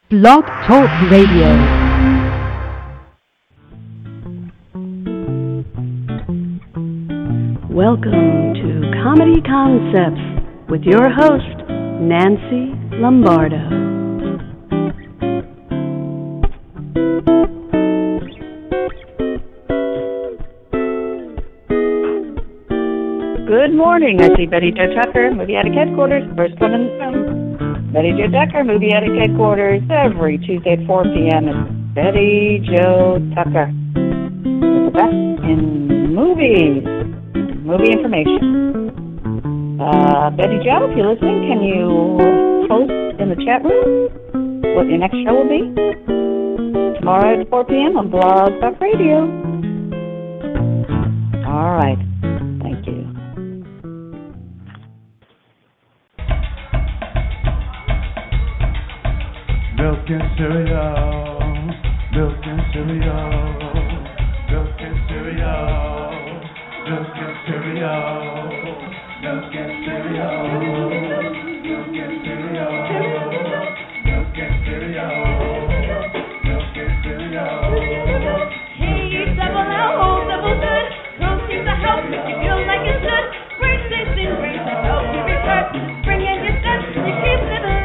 Blog Talk Radio. Welcome to Comedy Concepts with your host, Nancy Lombardo. Good morning. I see Betty Jo Tucker, Movie Attic Headquarters, first one in the room. Betty Jo Tucker, Movie Attic Headquarters, every Tuesday at 4 p.m. It's Betty Jo Tucker. With the best in movies, movie information. Betty Jo, if you're listening, can you post in the chat room what your next show will be? Tomorrow at 4 p.m. on Blog Talk Radio. All right. Thank you. Milk and cereal, milk and cereal, milk and cereal, milk and cereal, milk and cereal, milk and cereal, milk and cereal, milk and cereal. Hey, double L, double good, protein to help make you feel like it should. Great tasting, great to help you refresh. Bring in your steps, you keep it alive.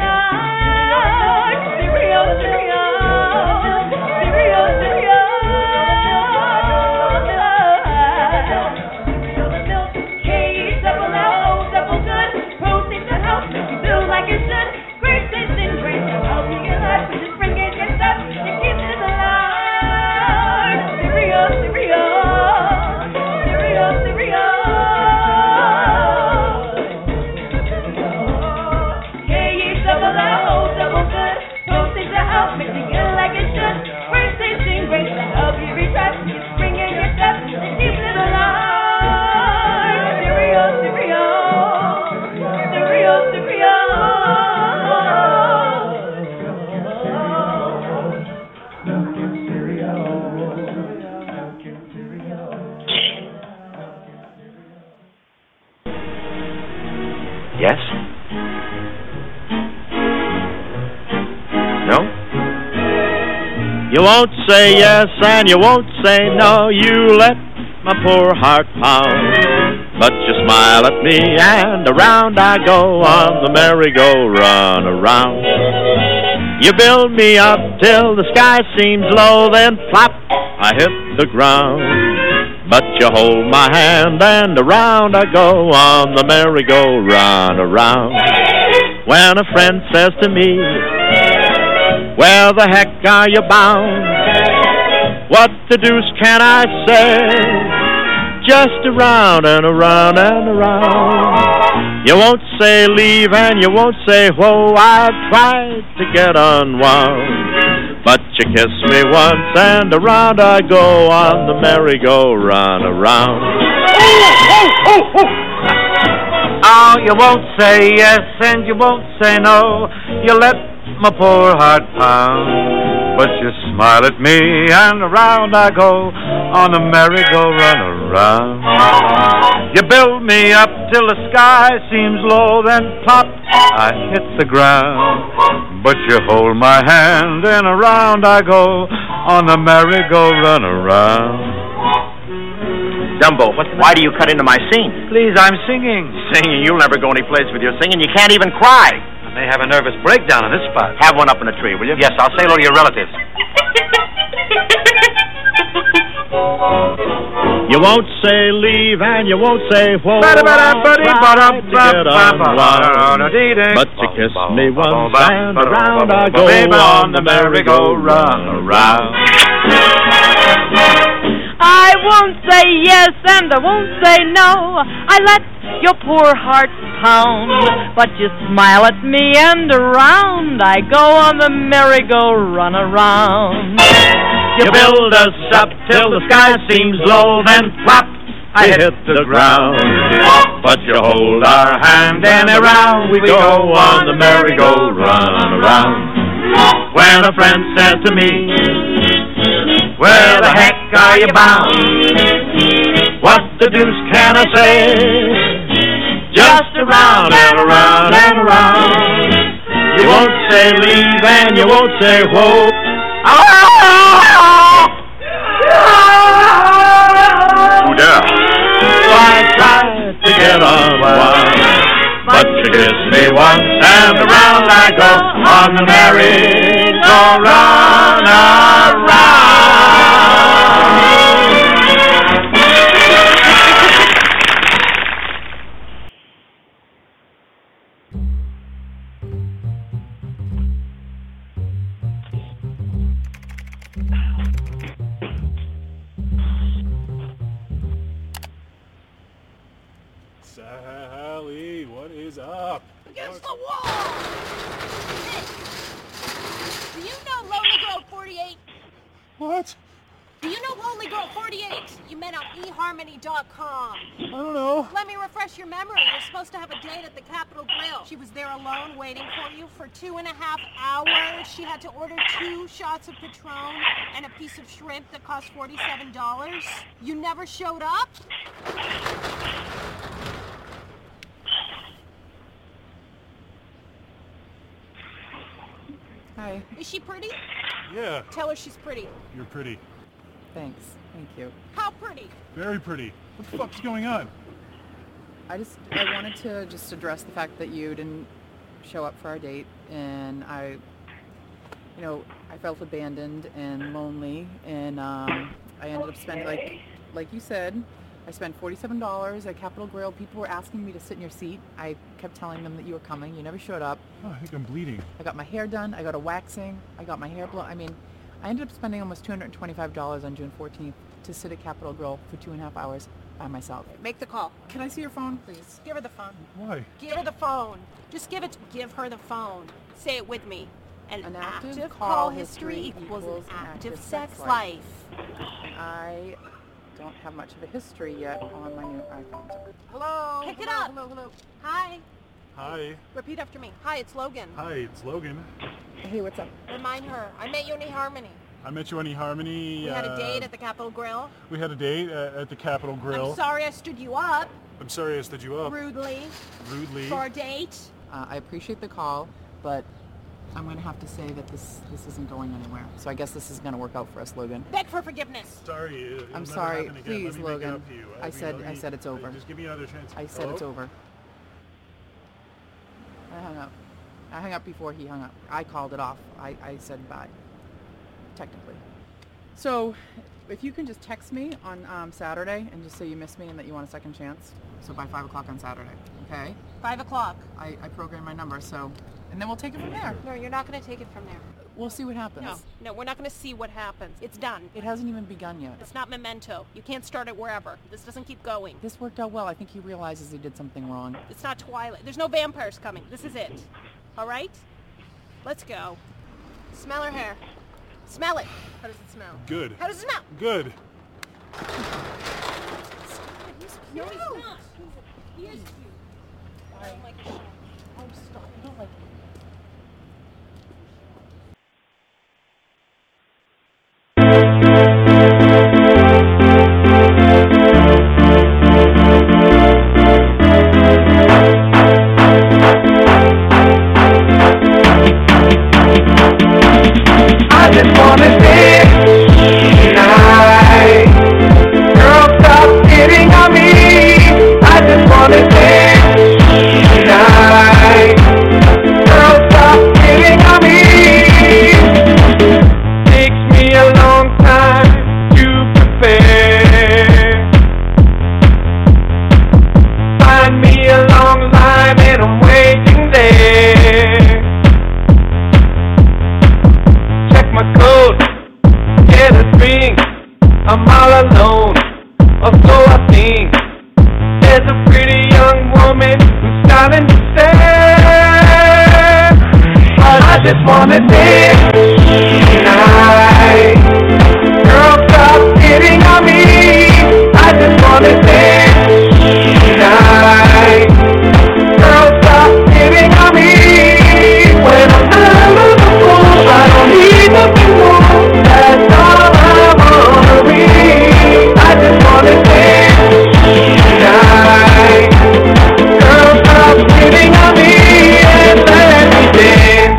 Yes? No? You won't say yes and you won't say no. You let my poor heart pound. But you smile at me and around I go on the merry-go-round around. You build me up till the sky seems low, then plop, I hit the ground. But you hold my hand and around I go on the merry-go-round around. When a friend says to me, where the heck are you bound? What the deuce can I say? Just around and around and around. You won't say leave and you won't say whoa. I've tried to get unwound, but you kiss me once and around I go on the merry-go-round around. Oh, you won't say yes and you won't say no. You let my poor heart pound, but you smile at me and around I go on the merry-go-round around. You build me up till the sky seems low, then plop, I hit the ground. But you hold my hand and around I go on the merry-go-round around. Dumbo, why do you cut into my scene? Please, I'm singing. Singing? You'll never go any place with your singing. You can't even cry. I may have a nervous breakdown in this spot. Have one up in a tree, will you? Yes, I'll say hello to your relatives. You won't say leave and you won't say whoa. But you kiss me once and around I go on the merry-go-round around. I won't say yes and I won't say no. I let your poor heart pound, but you smile at me and around I go on the merry-go-round around. You build us up till the sky seems low, then plop, I hit the ground. But you hold our hand and around we go on the merry-go-round around. When a friend says to me, where the heck are you bound? What the deuce can I say? Just around and around and around. You won't say leave and you won't say whoa. Oh, yeah. So I tried to get on one, but you kiss me once and around I go on the merry-go-round around. Sally, what is up? Against the wall! Hey, do you know Lonely Girl 48? What? Do you know Lonely Girl 48? You met on eHarmony.com. I don't know. Let me refresh your memory. You're supposed to have a date at the Capitol Grill. She was there alone waiting for you for 2.5 hours. She had to order 2 shots of Patron and a piece of shrimp that cost $47. You never showed up? Hi. Is she pretty? Yeah, Tell her she's pretty. you're pretty. Thanks. Thank you. How pretty? Very pretty. What the fuck's going on? I wanted to just address the fact that you didn't show up for our date, and I felt abandoned and lonely, and I ended up spending, like you said, I spent $47 at Capitol Grill. People were asking me to sit in your seat. I kept telling them that you were coming. You never showed up. Oh, I think I'm bleeding. I got my hair done. I got a waxing. I got my hair blown. I mean, I ended up spending almost $225 on June 14th to sit at Capitol Grill for 2.5 hours by myself. Make the call. Can I see your phone, please? Give her the phone. Why? Give her the phone. Just give her the phone. Say it with me. An active call history equals an active sex life. I don't have much of a history yet on my new iPhone. Hello? Pick it up. Hello. Hi. Hi. Repeat after me. Hi, it's Logan. Hi, it's Logan. Hey, what's up? Remind her. I met you in eHarmony. I met you on eHarmony. We had a date at the Capitol Grill. We had a date at the Capitol Grill. I'm sorry I stood you up I'm sorry I stood you up. rudely Rudely. for a date. I appreciate the call, but I'm going to have to say that this isn't going anywhere. So I guess this is going to work out for us, Logan. Beg for forgiveness. Sorry. It'll I'm never sorry. happen again. Please, Let me make it Logan. up to you. I said it's over. Just give me another chance. I said it's over. I hung up. I hung up before he hung up. I called it off. I said bye, technically. So if you can just text me on Saturday and just say you missed me and that you want a second chance. So by 5 o'clock on Saturday, okay? 5 o'clock. I programmed my number, so, and then we'll take it from there. No, you're not going to take it from there. We'll see what happens. No, we're not going to see what happens. It's done. It hasn't even begun yet. It's not Memento. You can't start it wherever. This doesn't keep going. This worked out well. I think he realizes he did something wrong. It's not Twilight. There's no vampires coming. This is it. All right? Let's go. Smell her hair. Smell it. How does it smell? Good. How does it smell? Good. He's cute. No, he's not. He is cute. I don't like it. Oh, stop. I don't like it. I just wanna dance tonight. Girl, stop hitting on me. I just wanna dance tonight. Girl, stop hitting on me. Takes me a long time to prepare. Find me a long line and I'm waiting there. My code, get a drink, I'm all alone, or so I think. There's a pretty young woman who's starting to stare, but I just wanna dance tonight. Girl, stop hitting on me. I just wanna dance tonight. Girl, stop hitting on me. When I'm out of the pool, I don't need nothing more. That's all I wanna be. I just wanna dance tonight. Girl, stop hitting on me and let me dance.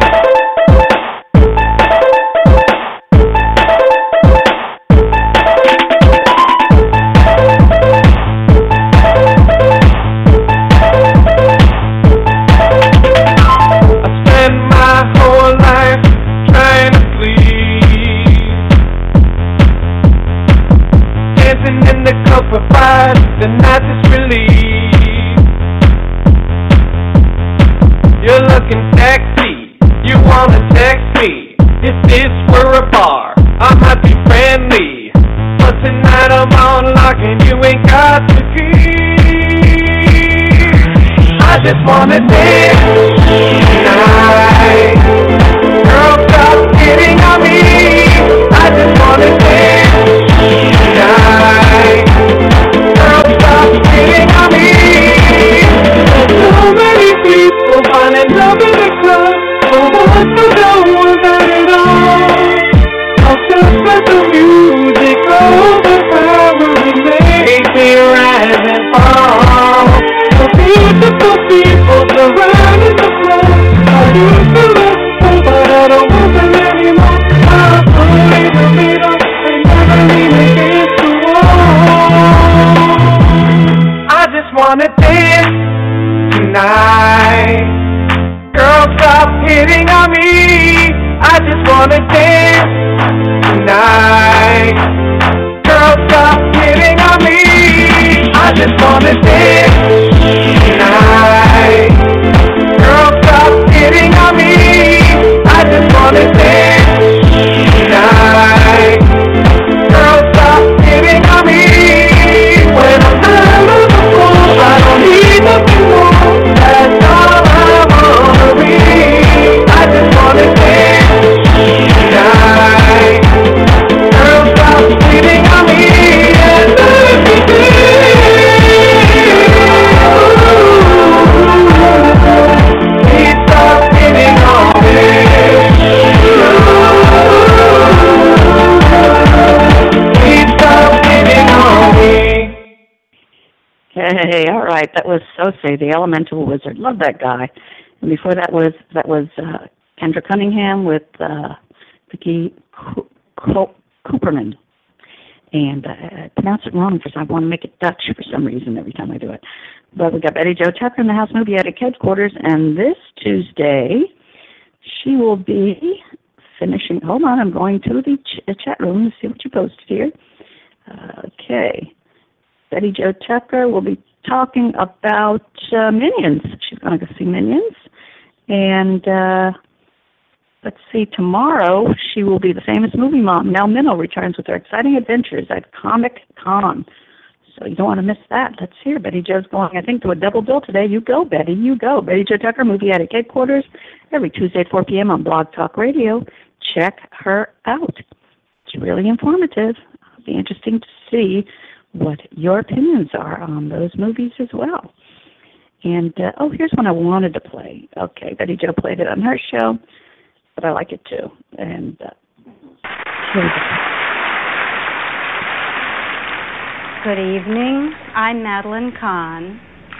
If this were a bar, I might be friendly, but tonight I'm on lock and you ain't got the key. I just wanna dance tonight. Girl, stop hitting on me. I just wanna dance tonight. Girl, stop hitting on me. There's so many people finding love in the club, but what you don't want that at all. I'll just let the music overpower and make me rise and fall. The beautiful people surrounding the floor. I used to love them, but I don't want them anymore. I'm pulling the middle and never even kiss the wall. I just wanna dance tonight. Girl, stop hitting on me. I just wanna dance tonight. Girl, stop hitting on me. I just wanna dance tonight. Girl, stop hitting on me. I just wanna dance tonight. Girl, stop hitting on me. When I'm out of the floor, I don't need nothing more. That's all I wanna be. I just wanna dance tonight. Girl, stop hitting on me and let me please stop hitting on me. Please stop hitting on me. Hey, all right. That was Sose, the Elemental Wizard. Love that guy. And before that was Kendra Cunningham with Vicky Cooperman. And I pronounce it wrong because I want to make it Dutch for some reason every time I do it. But we got Betty Jo Tucker in the House Movie Attic headquarters, and this Tuesday she will be finishing. Hold on, I'm going to the chat room to see what you posted here. Okay. Betty Jo Tucker will be talking about Minions. She's going to go see Minions. And let's see, tomorrow she will be the famous movie mom. Nell Minow returns with her exciting adventures at Comic Con. So you don't want to miss that. Let's hear. Betty Jo's going, I think, to a double bill today. You go, Betty. You go. Betty Jo Tucker, Movie Attic headquarters, every Tuesday at 4 p.m. on Blog Talk Radio. Check her out. It's really informative. It'll be interesting to see what your opinions are on those movies as well. And, here's one I wanted to play. Okay, Betty Jo played it on her show, but I like it too. And here we go. Good evening. I'm Madeline Kahn.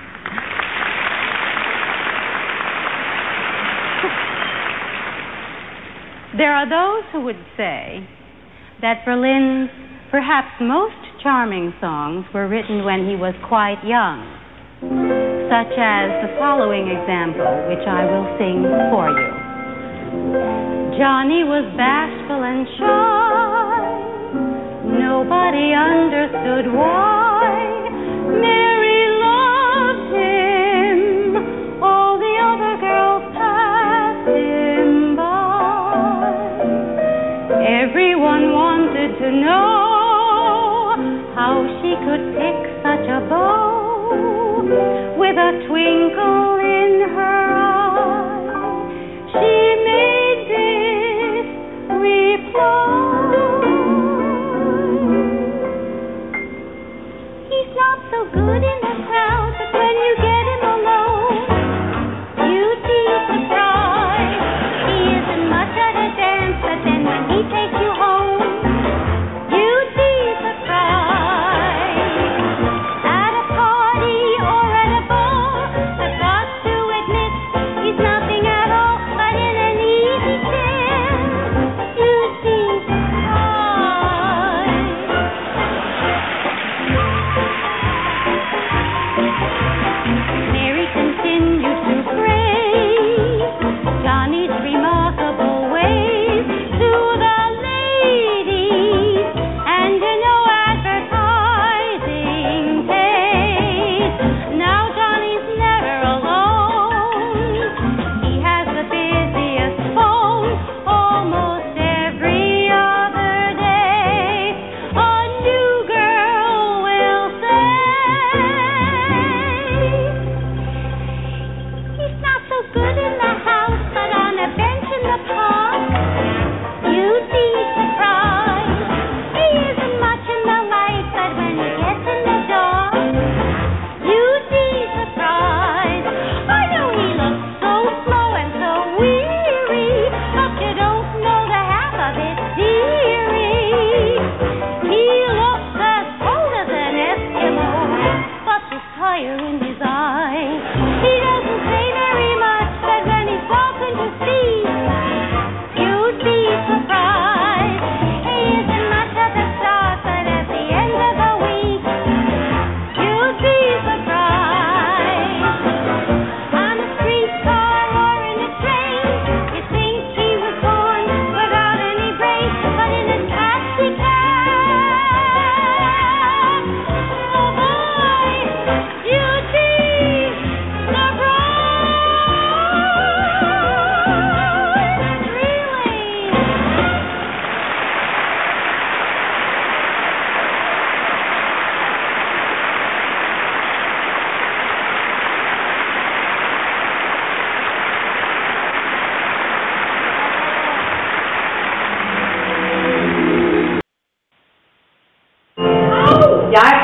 There are those who would say that Berlin's perhaps most charming songs were written when he was quite young, such as the following example, which I will sing for you. Johnny was bashful and shy. Nobody understood why. Mary loved him. All the other girls passed him by. Everyone wanted to know how she could pick such a beau with a twinkle in her eye. She made this reply. He's not so good in the crowd, but when you get him alone, you'd be surprised. He isn't much at a dance, but then when he takes you home, you'd be surprised. At a party or at a bar, I've got to admit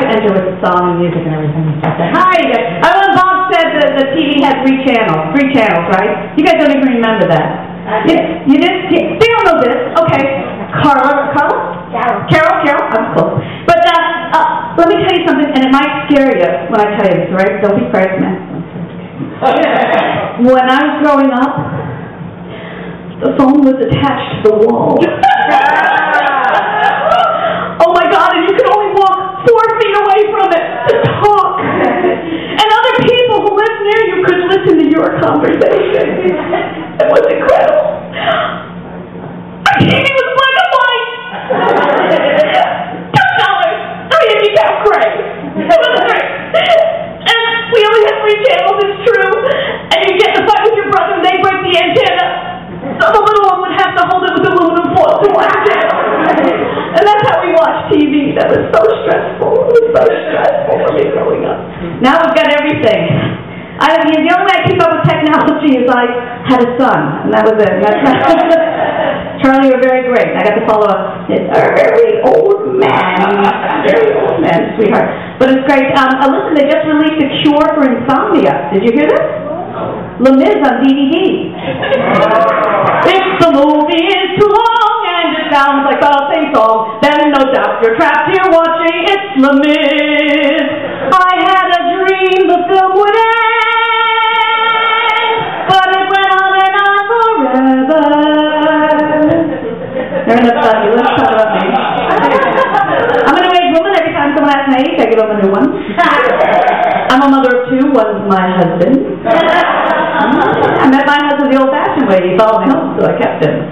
enter with the song and music and everything. Hi, you guys. When Bob said that the TV had 3 channels, right? You guys don't even remember that. You didn't? They don't know this. Okay. Carol? Carol? I'm close. But let me tell you something, and it might scare you when I tell you this, right? Don't be afraid, man. When I was growing up, the phone was attached to the wall. Oh my God, and you could only walk 4 feet away from it to talk. And other people who lived near you could listen to your conversation. It was incredible. Our TV was black and white. $2. 3 if you count gray. It was great. And we only had 3 channels, it's true. And you get in a fight with your brother and they break the antenna. So the little one would have to hold it with aluminum foil to watch it. And that's how we watched TV. That was so stressful. It was so stressful for me growing up. Now we've got everything. The only way I keep up with technology is I had a son, and that was it. Charlie, you're very great. I got to follow up. It's a very old man. Sweetheart. But it's great. Listen, they just released a cure for insomnia. Did you hear this? Les Mis on DVD. If the movie is too long and it sounds like the same song, then no doubt you're trapped here watching It's Les Mis. I had a dream the film would end, but it went on and on forever. They're in the study. Let's talk about me. I'm a new-age woman. Every time someone asks my age, I give them a new one. I'm a mother of 2. One's my husband. I met my husband the old-fashioned way. He followed me home, so I kept him.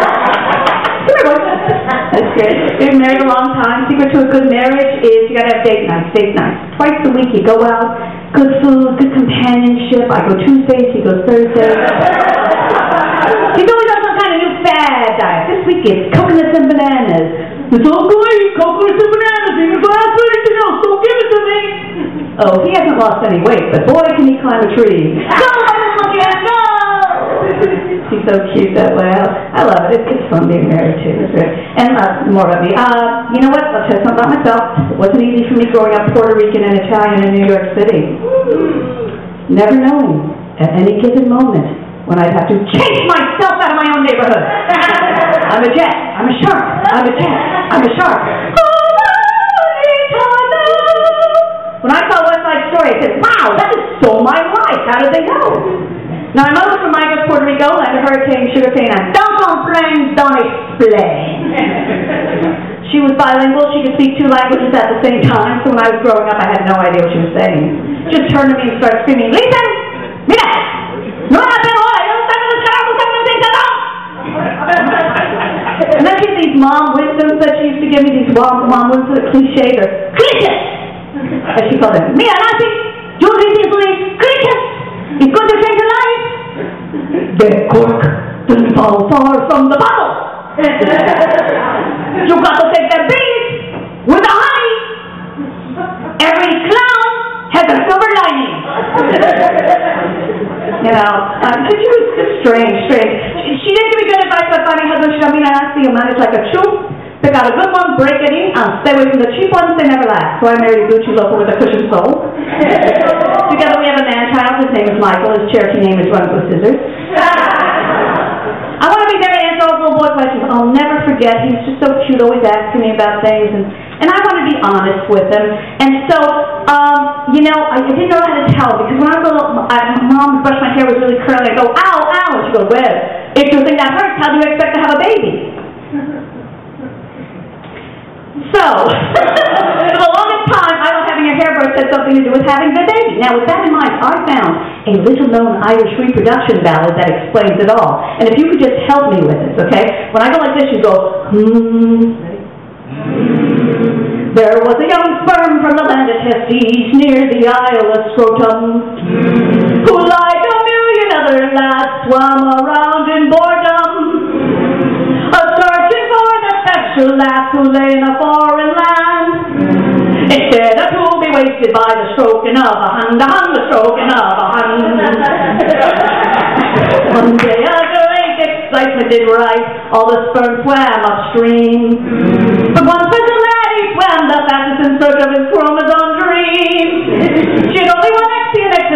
That's great. We've been married a long time. Secret to a good marriage is you got to have date nights. Twice a week you go out, good food, good companionship. I go Tuesdays, he goes Thursdays. He's always on some kind of new fad diet. This week it's coconuts and bananas. It's all great, coconuts and bananas. You can go ask for anything else. Don't give it to me. Oh, he hasn't lost any weight, but boy, can he climb a tree. Go! He's so cute that way. I love it. It's fun being married, too. It's great. And more about me. You know what? I'll tell you something about myself. It wasn't easy for me growing up Puerto Rican and Italian in New York City. Never knowing at any given moment when I'd have to chase myself out of my own neighborhood. I'm a jet. I'm a shark. I'm a jet. I'm a shark. When I saw West Side Story, I said, wow, that is so my life. How did they know? Now, my mother's from Mayagüez, Puerto Rico, and a hurricane, sugarcane, and don't complain, don't explain. She was bilingual. She could speak 2 languages at the same time, so when I was growing up, I had no idea what she was saying. She just turned to me and started screaming, Listen! Mira! No me hagas ahora! Yo no sabes los carajos que me dicen. And then she had these mom wisdoms that she used to give me, these mom wisdoms, cliches, or cliches! As she called them. Mira, Nancy! Yo recently cliches! It's going to change your life. The cork doesn't fall far from the bottle. You got to take that bees with the honey. Every clown has a silver lining. You know, she was just strange. She didn't give me good advice about finding a husband. She told me to you manage like a troop. Pick out a good one, break it in, stay away from the cheap ones, they never last. So I married a Gucci local with a cushion sole. Together we have a man-child, his name is Michael, his Cherokee name is Runs with Scissors. I want to be there to answer all little boy questions. I'll never forget, he was just so cute, always asking me about things, and I want to be honest with him. And so, you know, I didn't know how to tell, because when I was little, my mom would brush my hair, was really curly, I go, ow, ow, and she goes, well, if you think that hurts, how do you expect to have a baby? So, for the longest time, I thought having a hairbrush had something to do with having the baby. Now, with that in mind, I found a little-known Irish reproduction ballad that explains it all. And if you could just help me with this, okay? When I go like this, you go, There was a young sperm from the land of Testes near the Isle of Scrotum, who, like a million other lads, swam around in boredom, searching for the special lass who lay in a foreign land. Instead of to be wasted by the stroking of a hand, the stroking of a hand. One day a great excitement did rise, all the sperm swam upstream. But one special lad he swam the fastest in search of his chromosome.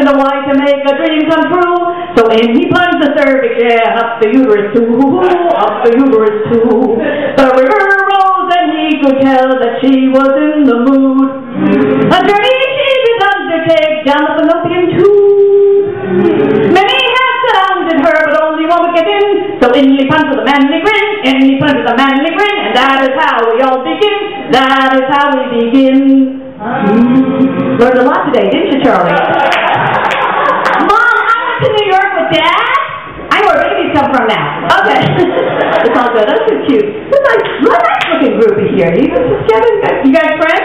a wife to make a dream come true. So in he plunged the cervix, yeah, up the uterus too, up the uterus too. The river rose and he could tell that she was in the mood. A journey she did undertake down the fallopian tube. Many have surrounded her, but only one would get in. So in he plunged with a manly grin, in he plunged with a manly grin, and that is how we all begin. That is how we begin. Learned a lot today, didn't you, Charlie? Mom, I went to New York with Dad. I know where babies come from now. Okay. It's all good. That's so cute. It's like, what a nice looking groupie here. You guys together? You guys friends?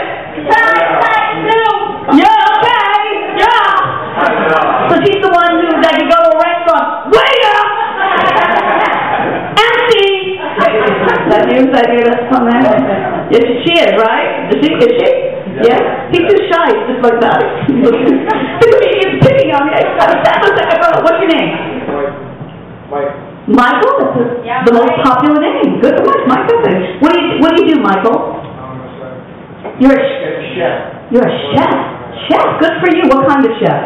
Yeah, okay. Yeah. So she's the one who, like, you go to a restaurant. Waiter! Empty! That you? That you? That's from there? Yes, she is, right? Is she? Yeah? He's too shy. He's just like that. He's picking on me. What's your name? Michael? That's the most popular name. Good for much, Michael. What do you do, Michael? You're a chef. You're a chef. Chef. Good for you. What kind of chef?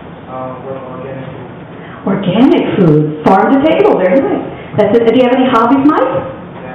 Organic food. Farm to table. Very nice. That's it. Do you have any hobbies, Mike?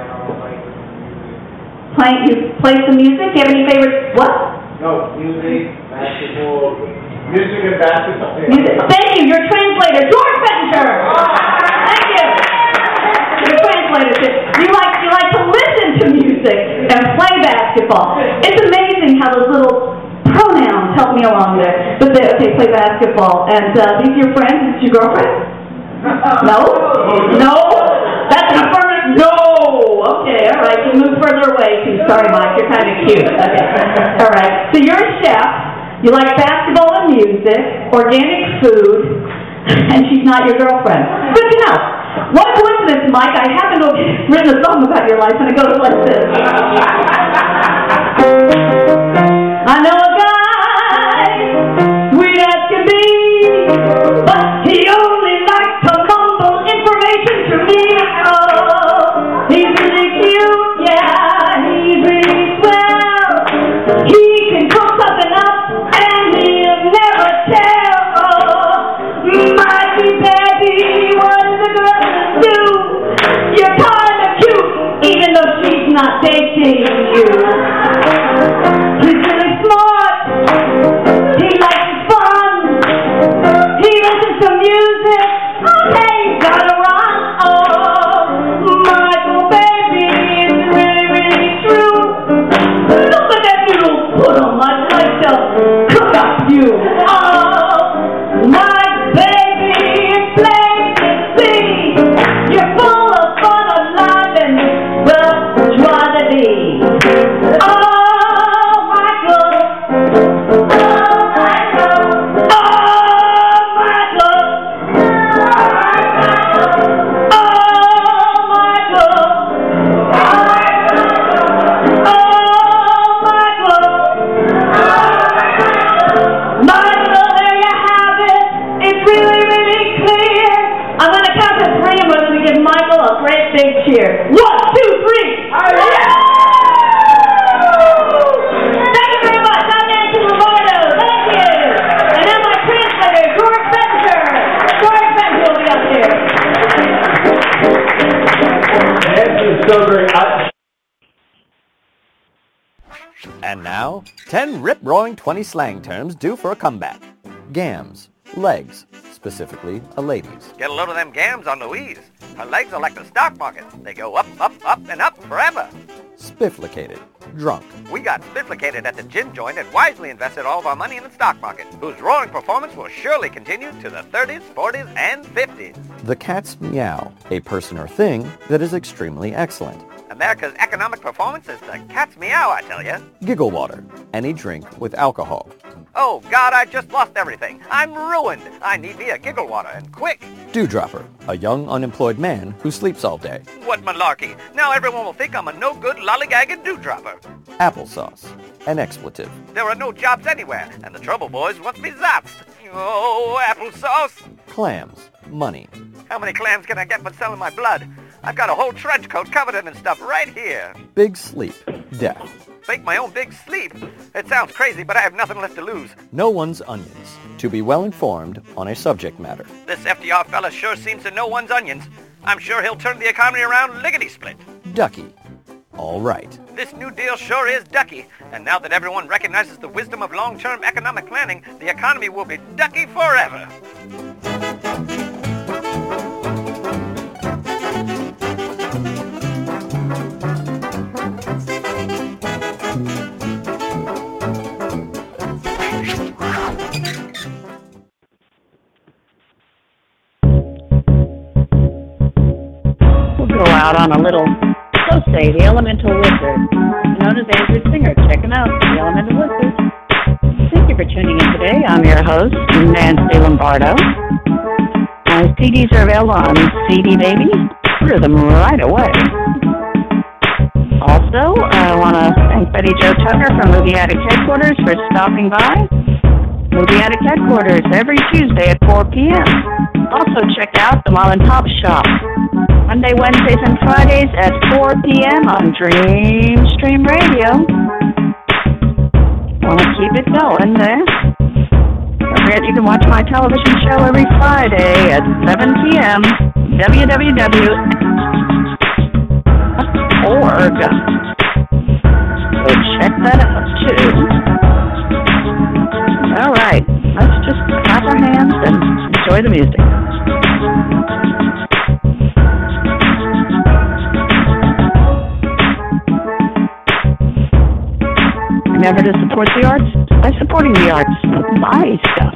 You play some music? Do you have any favorite, what? No, music, basketball, music and basketball. Music. Thank you, your translator, George Bettinger. Thank you. Your translator. You like to listen to music and play basketball. It's amazing how those little pronouns help me along there. But okay, play basketball. And these your friends? Is your girlfriend? No? No? That's an affirmative. No! Okay, all right. You move further away, too. Sorry, Mike. You're kind of cute. Okay. All right. So you're a chef. You like basketball and music, organic food, and she's not your girlfriend. Good to know. What coincidence, Mike. I happen to have written a song about your life, and it goes like this. I know a guy, sweet as can be, but he only likes to mumble information to me. Oh, he's really cute, yeah, he's really swell. He can cook something up, and he'll never tell. Oh, mighty Betty, what is a girl to do? You're kind of cute, even though she's not dating you. He's really smart. He likes fun. He listens to music. Okay, you gotta run. Oh, Michael, baby, it's really, really true. Look at that little put on my like to cook up you. Oh, my baby, it's plain to see. You're full of fun, alive, and well, try to be. Oh, cheer. 1, 2, 3. Thank you very much. I'm Nancy Lombardo. Thank you. And now my translator, George Bettinger. George Bettinger will be up here. Nancy is so great. And now, 10 rip-roaring 20 slang terms due for a comeback. Gams, legs, specifically a lady's. Get a load of them gams on Louise. Her legs are like the stock market. They go up, up, up, and up forever. Spifflicated, drunk. We got spifflicated at the gin joint and wisely invested all of our money in the stock market, whose roaring performance will surely continue to the 30s, 40s, and 50s. The cat's meow, a person or thing that is extremely excellent. America's economic performance is the cat's meow, I tell you. Giggle water, any drink with alcohol. Oh, God, I just lost everything. I'm ruined. I need me a giggle water, and quick. Dewdropper, a young unemployed man who sleeps all day. What malarkey. Now everyone will think I'm a no-good lollygagging dewdropper. Applesauce, an expletive. There are no jobs anywhere, and the trouble boys want me zapped. Oh, applesauce. Clams, money. How many clams can I get for selling my blood? I've got a whole trench coat covered in stuff right here. Big sleep. Death. Fake my own big sleep? It sounds crazy, but I have nothing left to lose. No one's onions. To be well informed on a subject matter. This FDR fella sure seems to know one's onions. I'm sure he'll turn the economy around lickety-split. Ducky. All right. This New Deal sure is ducky. And now that everyone recognizes the wisdom of long-term economic planning, the economy will be ducky forever. Go out on a little, so say, the Elemental Wizard, known as Andrew Singer. Check him out, the Elemental Wizard. Thank you for tuning in today. I'm your host, Nancy Lombardo. My CDs are available on CD Baby. Order them right away. Also, I want to thank Betty Jo Tucker from Movie Addict Headquarters for stopping by. Movie Addict Headquarters every Tuesday at 4 p.m. Also check out the Mom and Pop Shop. Monday, Wednesdays, and Fridays at 4 p.m. on Dreamstream Radio. Want to keep it going there? Don't forget you can watch my television show every Friday at 7 p.m. www.org. So check that out, too. All right, let's just clap our hands and enjoy the music. Remember to support the arts by supporting the arts. Buy stuff.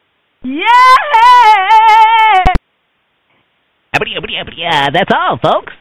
That's all, folks.